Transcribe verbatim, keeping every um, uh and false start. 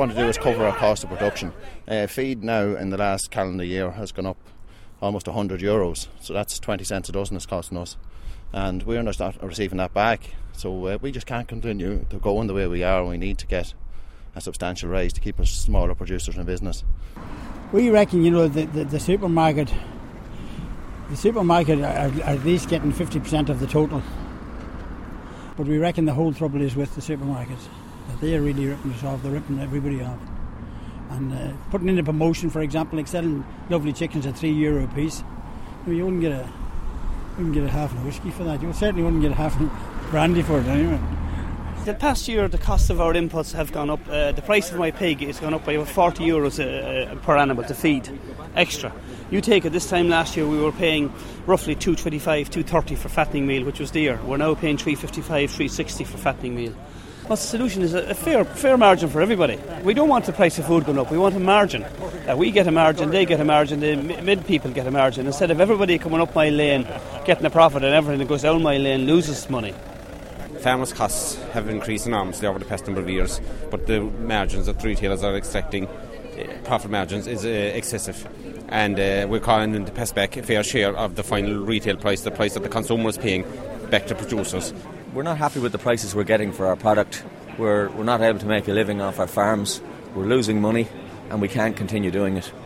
want to do is cover our cost of production. Uh, feed now in the last calendar year has gone up almost one hundred euros, so that's twenty cents a dozen it's costing us, and we're not receiving that back. So uh, we just can't continue to go on the way we are. We need to get a substantial raise to keep us smaller producers in business. We reckon, you know, the, the, the supermarket the supermarket are, are at least getting fifty percent of the total, but we reckon the whole trouble is with the supermarkets, that they are really ripping us off. They're ripping everybody off, and uh, putting in a promotion, for example, like selling lovely chickens at three euro a piece. You know, you wouldn't get a you wouldn't get a half a whiskey for that. You certainly wouldn't get a half a brandy for it anyway. The past year, the cost of our inputs have gone up. Uh, the price of my pig has gone up by about forty euros uh, per animal to feed extra. You take it, this time last year we were paying roughly two twenty-five, two thirty for fattening meal, which was dear. We're now paying three fifty-five, three sixty for fattening meal. Well, the solution is a, a fair fair margin for everybody. We don't want the price of food going up. We want a margin. Uh, we get a margin, they get a margin, the mid people get a margin. Instead of everybody coming up my lane getting a profit and everything that goes down my lane loses money. Farmers' costs have increased enormously over the past number of years, but the margins that retailers are extracting, uh, profit margins, is uh, excessive. And uh, we're calling them to pass back a fair share of the final retail price, the price that the consumer is paying, back to producers. We're not happy with the prices we're getting for our product. We're, we're not able to make a living off our farms. We're losing money, and we can't continue doing it.